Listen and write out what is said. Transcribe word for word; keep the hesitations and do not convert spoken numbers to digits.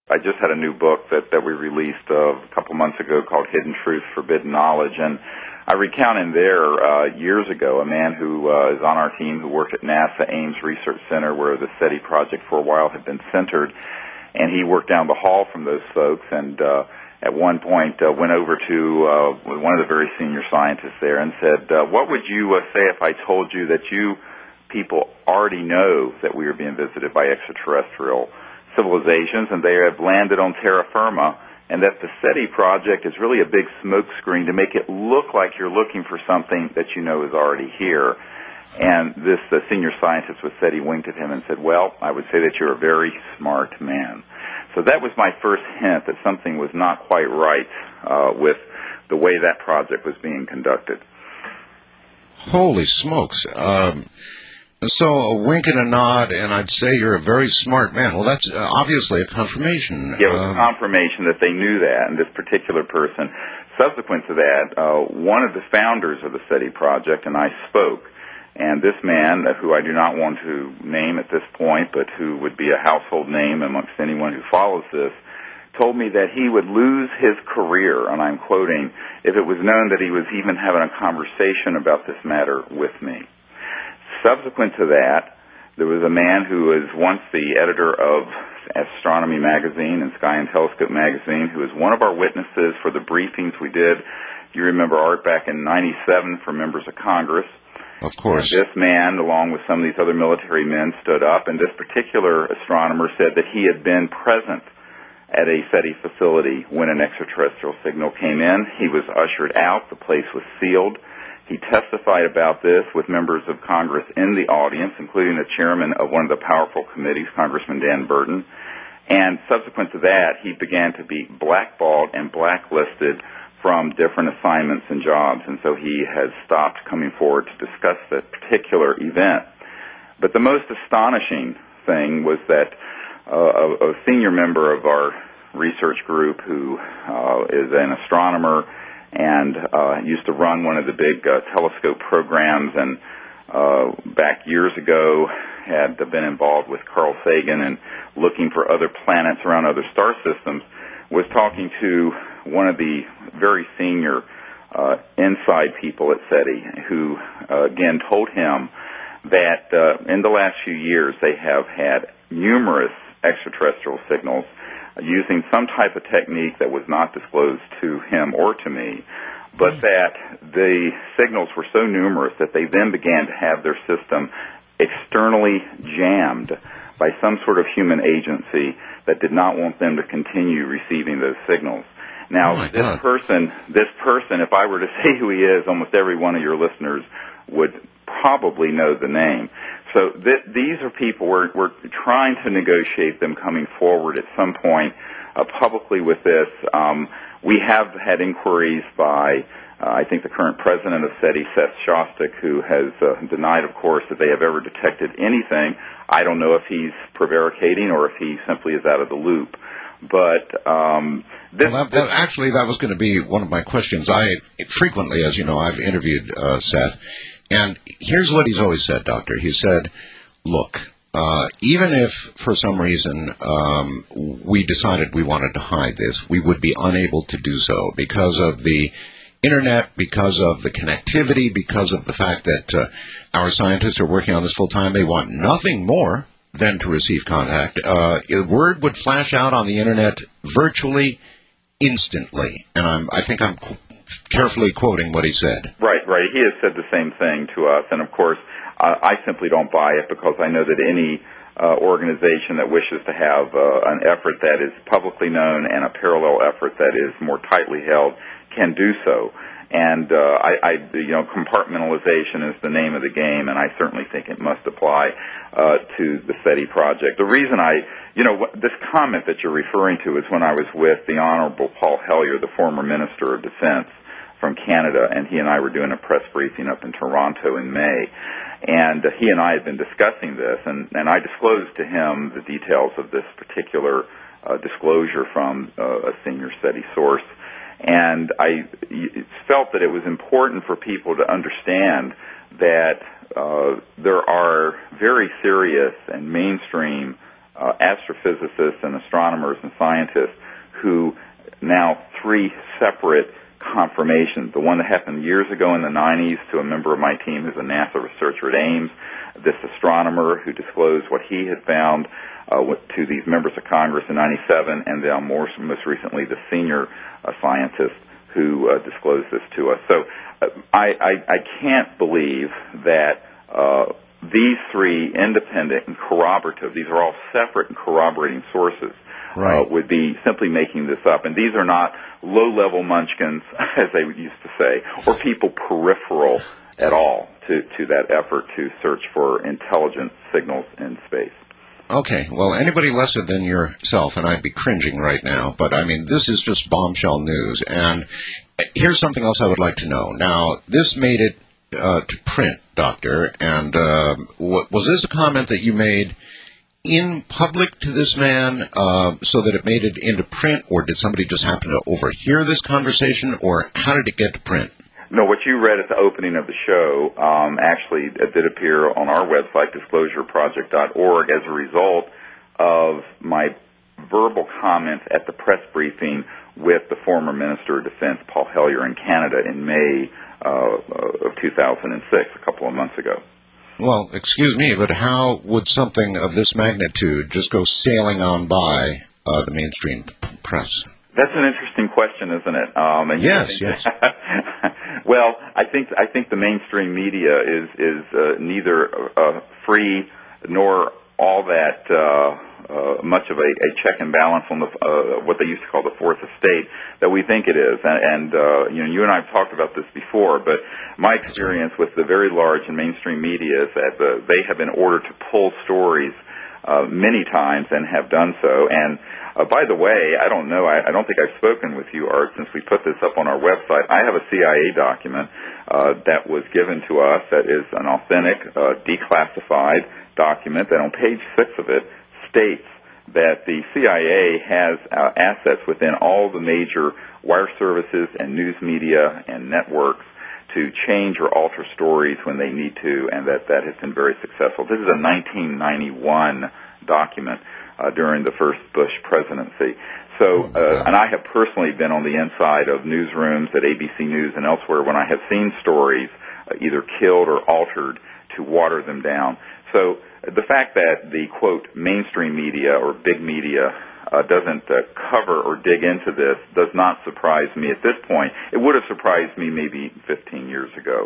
I just had a new book that, that we released uh, a couple months ago called Hidden Truth, Forbidden Knowledge, and I recount in there uh, years ago a man who uh, is on our team who worked at NASA Ames Research Center where the SETI project for a while had been centered, and he worked down the hall from those folks and uh, at one point uh, went over to uh, one of the very senior scientists there and said, uh, what would you uh, say if I told you that you people already know that we are being visited by extraterrestrial civilizations and they have landed on terra firma, and that the SETI project is really a big smokescreen to make it look like you're looking for something that you know is already here. And this uh, senior scientist with SETI winked at him and said, well, I would say that you're a very smart man. So that was my first hint that something was not quite right uh, with the way that project was being conducted. Holy smokes. Um, so a wink and a nod, and I'd say you're a very smart man. Well, that's uh, obviously a confirmation. Yeah, it was um, a confirmation that they knew that, and this particular person. Subsequent to that, uh, one of the founders of the SETI project and I spoke, and this man, uh, who I do not want to name at this point, but who would be a household name amongst anyone who follows this, told me that he would lose his career, and I'm quoting, if it was known that he was even having a conversation about this matter with me. Subsequent to that, there was a man who was once the editor of Astronomy Magazine and Sky and Telescope Magazine, who was one of our witnesses for the briefings we did. You remember, Art, back in ninety-seven for members of Congress. Of course. And this man, along with some of these other military men, stood up, and this particular astronomer said that he had been present at a SETI facility when an extraterrestrial signal came in. He was ushered out. The place was sealed. He testified about this with members of Congress in the audience, including the chairman of one of the powerful committees, Congressman Dan Burton. And subsequent to that, he began to be blackballed and blacklisted from different assignments and jobs. And so he has stopped coming forward to discuss that particular event. But the most astonishing thing was that uh, a, a senior member of our research group who uh, is an astronomer and uh, used to run one of the big uh, telescope programs, and uh, back years ago had been involved with Carl Sagan and looking for other planets around other star systems, was talking to one of the very senior uh, inside people at SETI who, uh, again, told him that uh, in the last few years they have had numerous extraterrestrial signals using some type of technique that was not disclosed to him or to me, but that the signals were so numerous that they then began to have their system externally jammed by some sort of human agency that did not want them to continue receiving those signals. Now, oh this God. person, this person, if I were to say who he is, almost every one of your listeners would probably know the name. So th- these are people, we're, we're trying to negotiate them coming forward at some point uh, publicly with this. Um, we have had inquiries by, uh, I think, the current president of SETI, Seth Shostak, who has uh, denied, of course, that they have ever detected anything. I don't know if he's prevaricating or if he simply is out of the loop. But um, this, well, that, that, actually, that was going to be one of my questions. I frequently, as you know, I've interviewed uh, Seth. And here's what he's always said, Doctor. He said, look, uh, even if for some reason um, we decided we wanted to hide this, we would be unable to do so because of the Internet, because of the connectivity, because of the fact that uh, our scientists are working on this full time. They want nothing more than to receive contact. Uh, a word would flash out on the Internet virtually instantly. And I'm, I think I'm qu- carefully quoting what he said. Right, right. He has said the same thing to us. And, of course, uh, I simply don't buy it because I know that any uh, organization that wishes to have uh, an effort that is publicly known and a parallel effort that is more tightly held can do so. And, uh, I, I, you know, compartmentalization is the name of the game, and I certainly think it must apply uh, to the SETI project. The reason I, you know, this comment that you're referring to is when I was with the Honorable Paul Hellyer, the former Minister of Defense from Canada, and he and I were doing a press briefing up in Toronto in May. And uh, he and I had been discussing this, and, and I disclosed to him the details of this particular uh, disclosure from uh, a senior SETI source. And I felt that it was important for people to understand that uh, there are very serious and mainstream uh, astrophysicists and astronomers and scientists who now three separate confirmations. The one that happened years ago in the nineties to a member of my team who's a NASA researcher at Ames, this astronomer who disclosed what he had found uh, to these members of Congress in ninety-seven, and then more, most recently the senior uh, scientist who uh, disclosed this to us. So uh, I, I, I can't believe that uh, these three independent and corroborative, these are all separate and corroborating sources, right. uh, would be simply making this up. And these are not low-level munchkins, as they used to say, or people peripheral at all to, to that effort to search for intelligent signals in space. Okay, well, anybody lesser than yourself, and I'd be cringing right now, but I mean, this is just bombshell news. And here's something else I would like to know. Now, this made it uh, to print, Doctor, and uh, w- was this a comment that you made in public to this man uh, so that it made it into print, or did somebody just happen to overhear this conversation, or how did it get to print? No, what you read at the opening of the show um, actually did appear on our website, disclosure project dot org, as a result of my verbal comments at the press briefing with the former Minister of Defense, Paul Hellyer, in Canada in May uh, of two thousand six, a couple of months ago. Well, excuse me, but how would something of this magnitude just go sailing on by uh, the mainstream p- press? That's an interesting question, isn't it? Um, and yes, think, yes. Well, I think I think the mainstream media is is uh, neither uh, free nor all that uh, uh, much of a, a check and balance on the uh, what they used to call the fourth estate that we think it is. And, and uh, you know, you and I have talked about this before, but my experience with the very large and mainstream media is that uh, they have been ordered to pull stories uh, many times and have done so. And Uh, by the way, I don't know, I, I don't think I've spoken with you, Art, since we put this up on our website. I have a C I A document uh, that was given to us that is an authentic, uh, declassified document that on page six of it states that the C I A has uh, assets within all the major wire services and news media and networks to change or alter stories when they need to, and that that has been very successful. This is a nineteen ninety-one document. Uh, during the first Bush presidency. So, uh, and I have personally been on the inside of newsrooms at A B C News and elsewhere when I have seen stories uh, either killed or altered to water them down. So the fact that the, quote, mainstream media or big media uh, doesn't uh, cover or dig into this does not surprise me at this point. It would have surprised me maybe fifteen years ago.